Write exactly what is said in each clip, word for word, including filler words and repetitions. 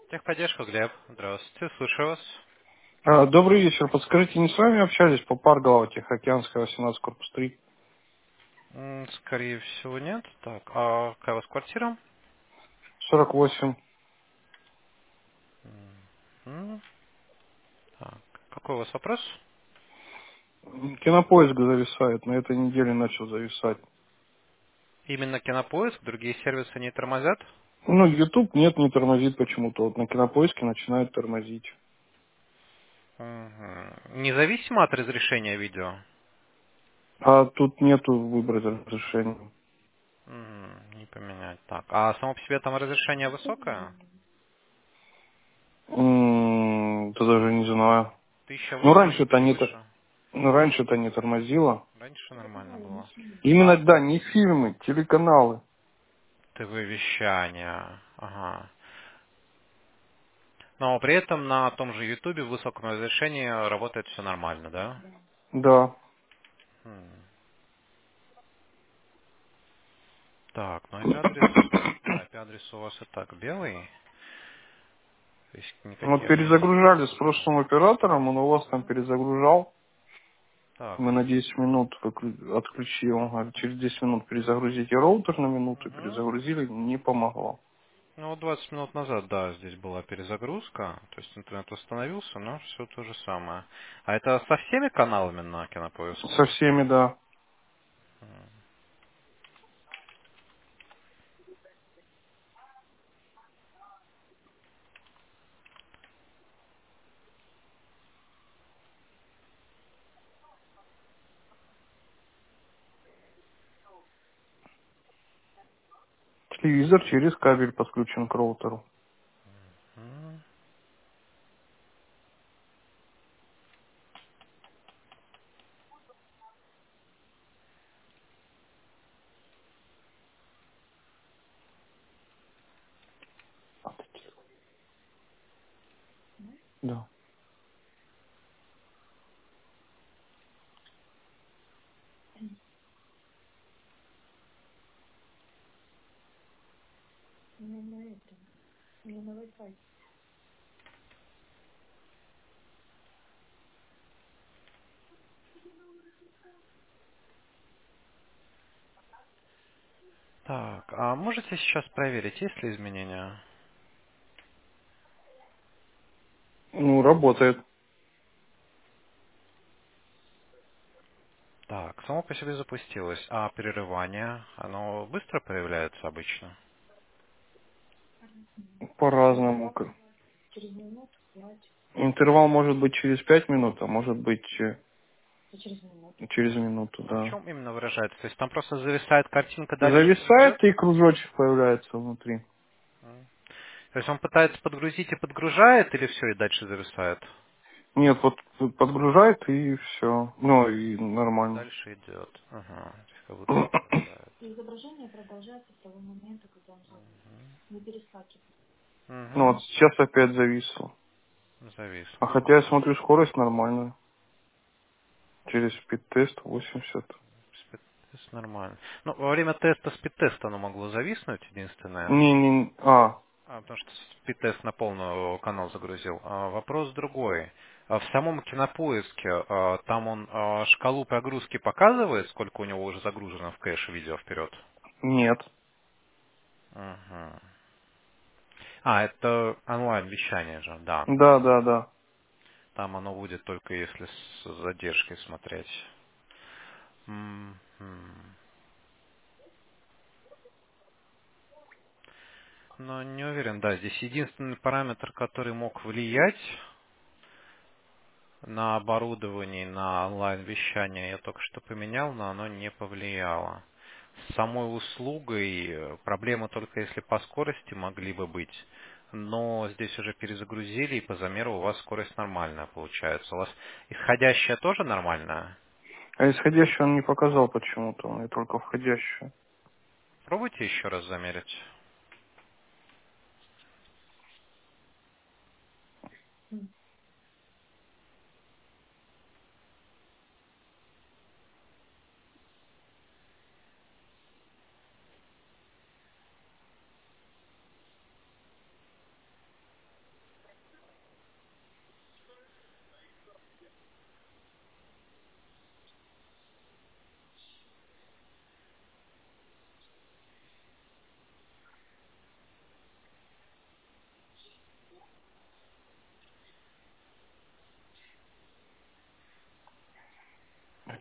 Техподдержка, Глеб. Здравствуйте, слушаю вас. А, Добрый вечер. Подскажите, не с вами общались по Паргола, Тихоокеанская, восемнадцать, корпус три, М, Скорее всего, нет. Так, а какая у вас квартира? сорок восемь. М, Так, какой у вас вопрос? Кинопоиск зависает. На этой неделе начал зависать. Именно Кинопоиск, другие сервисы не тормозят? Ну, YouTube нет, не тормозит почему-то. Вот на Кинопоиске начинает тормозить. Мгм. Независимо от разрешения видео? А тут нету выбрать разрешение. Мгм, Не поменять. Так, а само по себе там разрешение высокое? М, Да даже не знаю. тысяча Ну, восемьдесят раньше-то или не, тор- выше? ну, раньше-то не тормозило. Раньше нормально было. Именно, А да, не фильмы, телеканалы. ТВ-вещание. Ага. Но при этом на том же Ютубе в высоком разрешении работает все нормально, да? Да. М. Так, ну I P адрес, да, I P адрес у вас и так белый, то есть Вот никаких здесь перезагружали с проблем. прошлым оператором, он у вас там Мгм. перезагружал. Так, Мы на десять минут выклю- отключил. Он говорит, через десять минут перезагрузите роутер на минуту. мгм. Перезагрузили, не помогло. Ну вот двадцать минут назад, да, здесь была перезагрузка, то есть интернет восстановился, но все то же самое. А это со всеми каналами на Кинопоиск? Со всеми, да. Телевизор через кабель подключен к роутеру. М. Да. Так, а можете сейчас проверить, есть ли изменения? Ну, работает. Так, само по себе запустилось, а перерывание, оно быстро появляется обычно? По-разному. К- Интервал может быть через пять минут, а может быть э, через минуту, А в да. чем именно выражается? То есть там просто зависает картинка, дальше не идет? Зависает и кружочек появляется внутри. М. То есть он пытается подгрузить и подгружает, или все, и дальше зависает? Нет, вот подгружает и все. Ну, и И нормально. дальше идет. Ага, то есть как будто подгружает. Ну Угу. вот сейчас опять зависло. А Зависло. хотя я смотрю, скорость нормальная. Через спид-тест восемьдесят. Спид-тест нормально. Ну, во время теста спид-теста оно могло зависнуть, единственное. Не, не, а, А, потому что спид-тест на полную канал загрузил. А, вопрос другой. А в самом кинопоиске, а, там он а, шкалу прогрузки показывает, сколько у него уже загружено в кэш видео вперед? нет. Мгм. А, это онлайн-вещание же, да. Да, да, да. Там оно будет только если с задержкой смотреть. М, м. Но не уверен, да, здесь единственный параметр, который мог влиять на оборудование, на онлайн-вещание, я только что поменял, но оно не повлияло. С самой услугой э, проблемы только если по скорости могли бы быть, но здесь уже перезагрузили, и по замеру у вас скорость нормальная получается. У вас исходящая тоже нормальная? А исходящий он не показал почему-то, он и только входящий. Пробуйте еще раз замерить.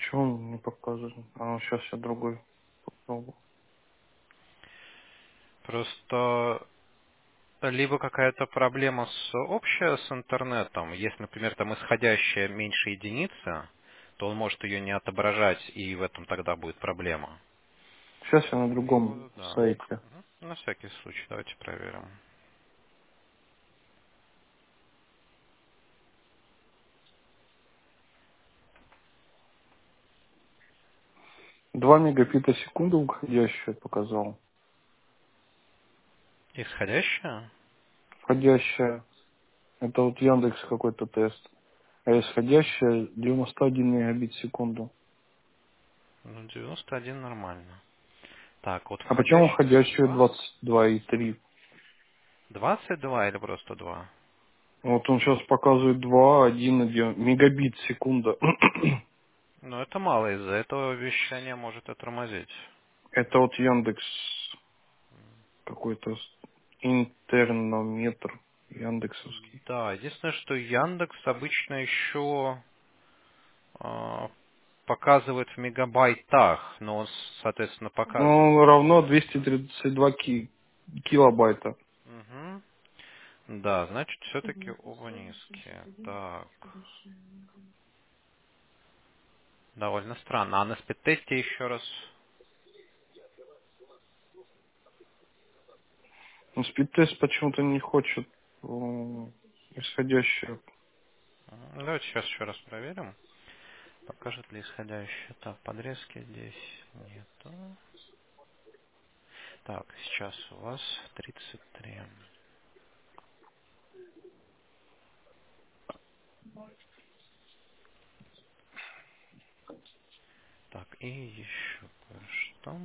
Чего он не показывает? А, сейчас я другой попробую. Просто либо какая-то проблема с общая с интернетом, если, например, там исходящая меньше единицы, то он может ее не отображать, и в этом тогда будет проблема. Сейчас я на другом Либо, да. сайте. Мгм. На всякий случай, давайте проверим. Два мегабита в секунду входящее показал. Исходящая? Входящее. Это вот Яндекс какой-то тест. А исходящее девяносто один мегабит в секунду. Ну, девяносто один нормально. Так, вот А почему входящая у входящее вас двадцать два и три? двадцать два или просто два? Вот он сейчас показывает два, один, один мегабит в секунду. Но это мало, из-за этого вещание может отормозить. Это вот Яндекс какой-то интернометр яндексовский. Да, единственное, что Яндекс обычно еще а, показывает в мегабайтах, но он, соответственно, показывает. Ну, равно двести тридцать два ки- килобайта. Угу. Да, значит, все-таки оба низкие. Так, довольно странно. А на спидтесте еще раз. Но спидтест почему-то не хочет э, исходящее. М, Давайте сейчас еще раз проверим. Покажет ли исходящее. Так, подрезки здесь нету. Так, сейчас у вас тридцать три. Так, и еще кое-что.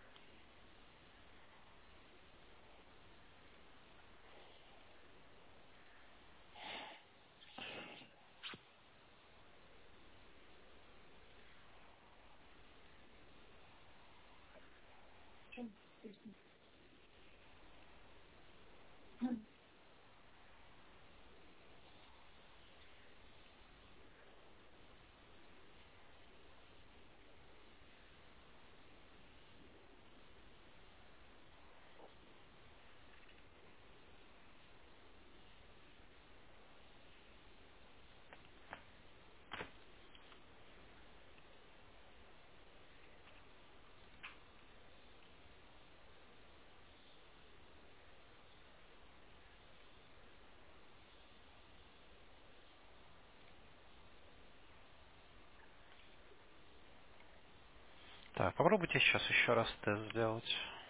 Так, попробуйте сейчас еще раз тест сделать.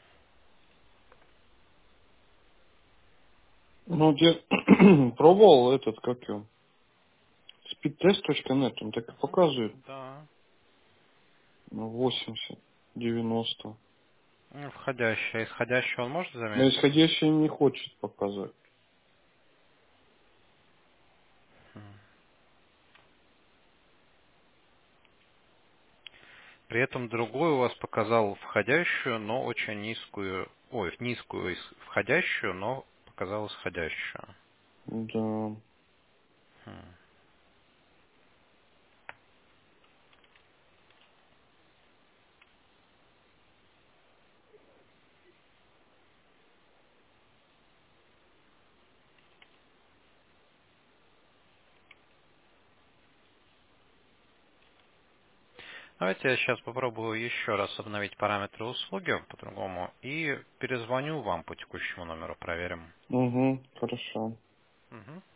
Ну, вот я пробовал этот, как его, спидтест точка нет, он так и Мгм. показывает. Да. Ну, восемьдесят, девяносто. Ну, входящее. Исходящее он может Но заметить? исходящее не хочет показать. При этом другой у вас показал входящую, но очень низкую, ой, низкую ис- входящую, но показал исходящую. Да. Хм. Давайте я сейчас попробую еще раз обновить параметры услуги по-другому и перезвоню вам по текущему номеру, проверим. Угу, хорошо. Мгм.